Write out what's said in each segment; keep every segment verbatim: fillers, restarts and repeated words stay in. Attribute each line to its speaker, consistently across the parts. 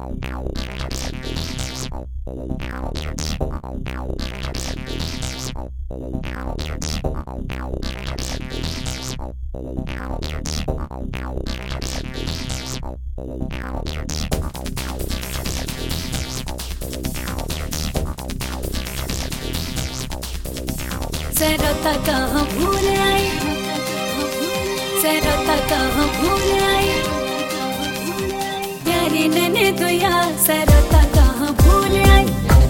Speaker 1: जरा कहाँ भूल आई, जरा कहाँ भूल आई, प्यारी नैने दुया जरा कहाँ भूल आई।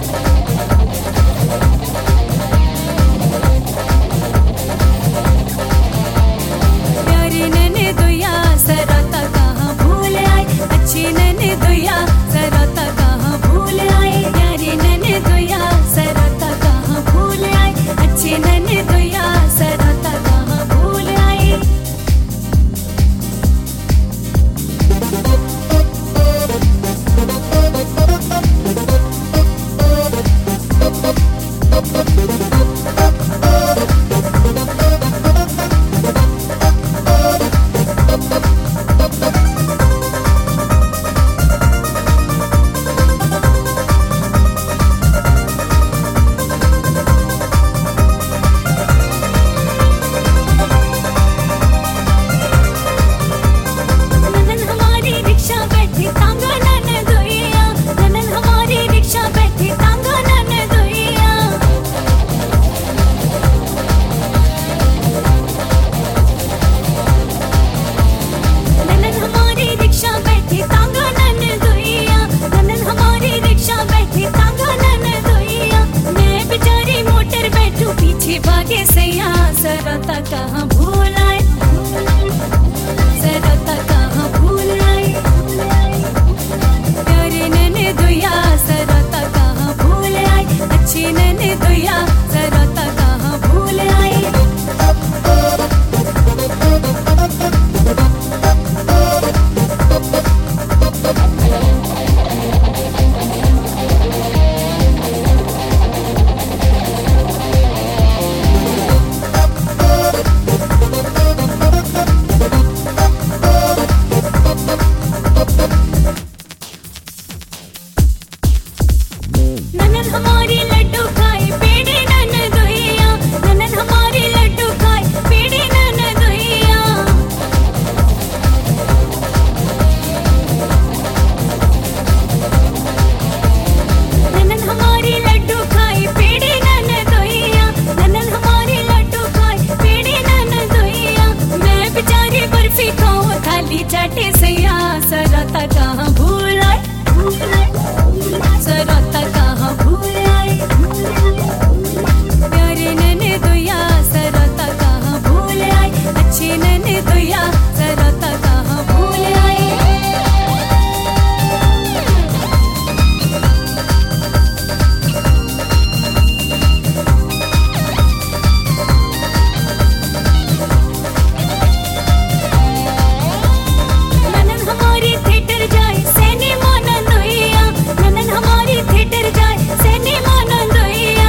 Speaker 1: प्यारी नैने दुया जरा कहाँ भूल आई, अच्छी नैने दुया जरा कहाँ भूल आई, प्यारी नैने दुया जरा कहाँ भूल आई, अच्छी नैने दुया जरा कहाँ भूल आई। भागे सैया जरा कहाँ भूल आई, जरा कहाँ भूल आई, प्यारी नैने दुया जरा कहाँ भूल आई, अच्छी नैने दुया जरा कहाँ भूल आई। ननन हमारी लड्डू खाई पेड़े नन दुइया, ननन हमारी लड्डू खाई पेड़े नन दुइया। ननन हमारी लड्डू खाई पेड़े नन दुइया, ननन हमारी लड्डू खाई पेड़े नन दुइया। मैं बेचारी बर्फी खाऊं खाली चाटे सैया जरा कहाँ भूल आई, जरा कहाँ भूल आई, प्यारी नैने दुया जरा कहाँ भूल आई, अच्छी नैने दुया जरा कहाँ भूल आई। ननन हमारी थिएटर जाए सिनेमा नन दुइया, ननन हमारी थिएटर जाए सिनेमा नन दुइया।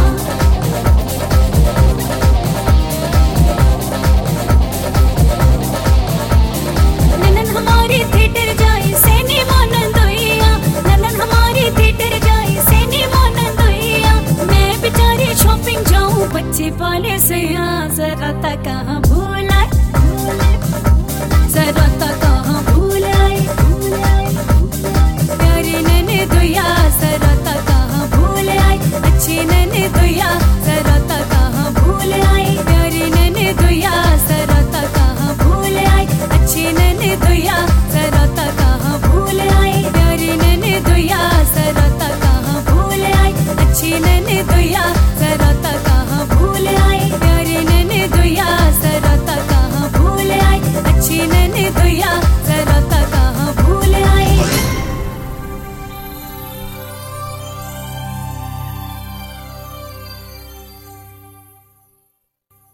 Speaker 1: ननन हमारी थिएटर जाए सिनेमा नन दुइया, ननन हमारी थिएटर जाए सिनेमा नन दुइया। मैं बेचारी शॉपिंग जाऊं बच्चे पाले सैया जरा कहाँ भूल आई, जरा कहाँ भूल आई, प्यारी नैने दुया जरा कहाँ भूल आई, अच्छी नैने दुया जरा कहाँ भूल आई, प्यारी नैने दुया जरा कहाँ भूल आई, अच्छी नैने दुया जरा कहाँ भूल आई, प्यारी नैने दुया जरा कहाँ भूल आई, अच्छी नैने दुया